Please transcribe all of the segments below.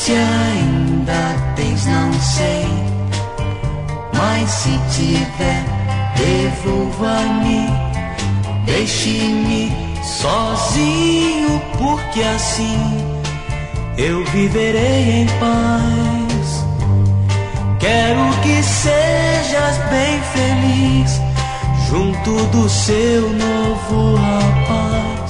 Se ainda tens, não sei, mas se tiver, devolva-me. Deixe-me sozinho, porque assim eu viverei em paz. Quero que sejas bem feliz junto do seu novo rapaz.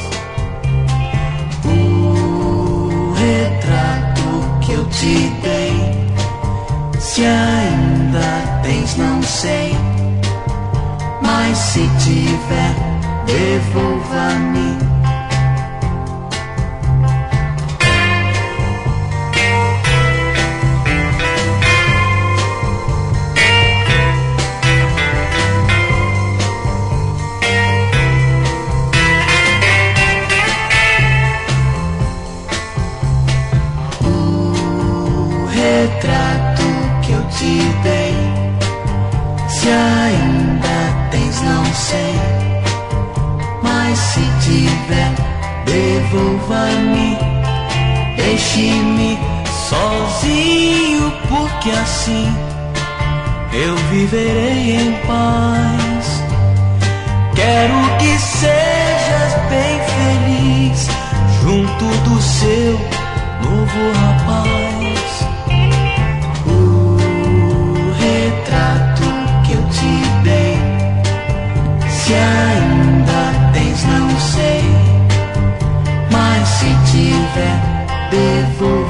O retrato que eu te dei, se ainda tens, não sei, mas se tiver, devolva-me. O retrato que eu te dei, se ainda tens, não sei, mas se tiver, devolva-me. Deixe-me sozinho, porque assim eu viverei em paz. Quero que sejas bem feliz junto do seu novo rapaz. O retrato que eu te dei, se ainda tens, não sei, mas se tiver, devolva.